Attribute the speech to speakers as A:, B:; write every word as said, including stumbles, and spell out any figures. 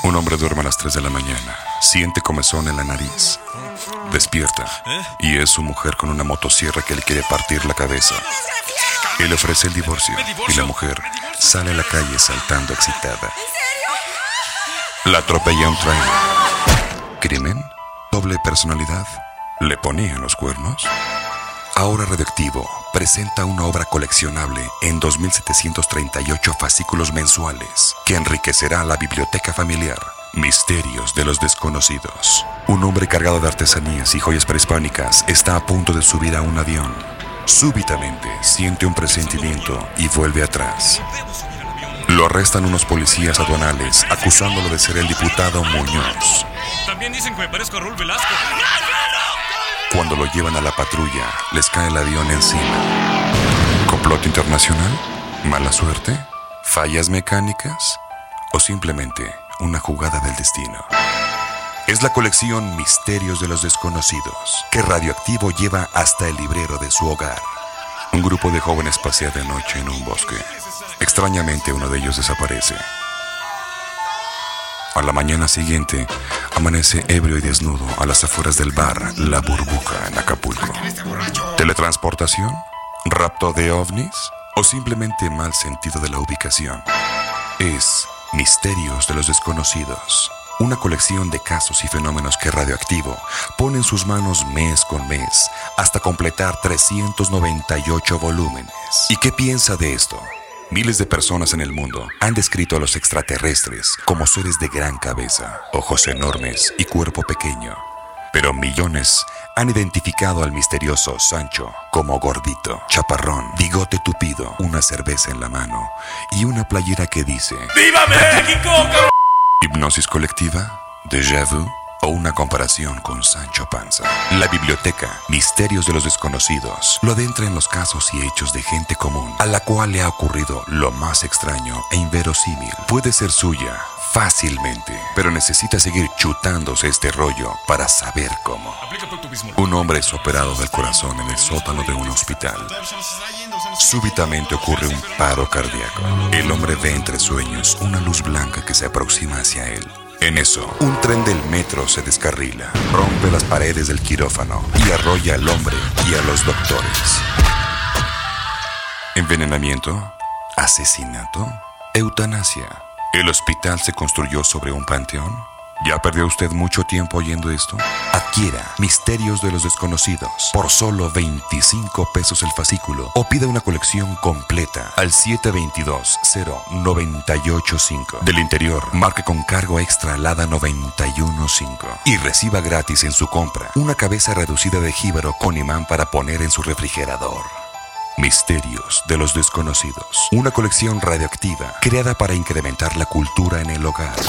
A: Un hombre duerme a las tres de la mañana. Siente comezón en la nariz. Despierta y es su mujer con una motosierra que le quiere partir la cabeza. Él ofrece el divorcio y la mujer sale a la calle saltando excitada. La atropella un tren. ¿Crimen? ¿Doble personalidad? ¿Le ponían los cuernos? Ahora Radioactivo presenta una obra coleccionable en dos mil setecientos treinta y ocho fascículos mensuales que enriquecerá la biblioteca familiar. Misterios de los desconocidos. Un hombre cargado de artesanías y joyas prehispánicas está a punto de subir a un avión. Súbitamente siente un presentimiento y vuelve atrás. Lo arrestan unos policías aduanales acusándolo de ser el diputado Muñoz.
B: También dicen que me parezco a Raúl Velasco.
A: Cuando lo llevan a la patrulla, les cae el avión encima. ¿Complot internacional? ¿Mala suerte? ¿Fallas mecánicas? ¿O simplemente una jugada del destino? Es la colección Misterios de los Desconocidos que Radioactivo lleva hasta el librero de su hogar. Un grupo de jóvenes pasea de noche en un bosque. Extrañamente uno de ellos desaparece. A la mañana siguiente, amanece ebrio y desnudo a las afueras del bar La Burbuja en Acapulco. ¿Teletransportación? ¿Rapto de ovnis? ¿O simplemente mal sentido de la ubicación? Es Misterios de los Desconocidos, una colección de casos y fenómenos que Radioactivo pone en sus manos mes con mes hasta completar trescientos noventa y ocho volúmenes. ¿Y qué piensa de esto? Miles de personas en el mundo han descrito a los extraterrestres como seres de gran cabeza, ojos enormes y cuerpo pequeño. Pero millones han identificado al misterioso Sancho como gordito, chaparrón, bigote tupido, una cerveza en la mano y una playera que dice
B: ¡Viva México, cabrón!
A: ¿Hipnosis colectiva? ¿Déjà vu? ¿O una comparación con Sancho Panza? La biblioteca Misterios de los Desconocidos lo adentra en los casos y hechos de gente común a la cual le ha ocurrido lo más extraño e inverosímil. Puede ser suya fácilmente, pero necesita seguir chutándose este rollo para saber cómo. Un hombre es operado del corazón en el sótano de un hospital. Súbitamente ocurre un paro cardíaco. El hombre ve entre sueños una luz blanca que se aproxima hacia él. En eso, un tren del metro se descarrila, rompe las paredes del quirófano y arrolla al hombre y a los doctores. ¿Envenenamiento? ¿Asesinato? ¿Eutanasia? ¿El hospital se construyó sobre un panteón? ¿Ya perdió usted mucho tiempo oyendo esto? Adquiera Misterios de los Desconocidos por solo veinticinco pesos el fascículo o pida una colección completa al siete dos dos, cero nueve ocho cinco. Del interior, marque con cargo extra Lada noventa y uno cinco y reciba gratis en su compra una cabeza reducida de jíbaro con imán para poner en su refrigerador. Misterios de los Desconocidos, una colección radioactiva creada para incrementar la cultura en el hogar.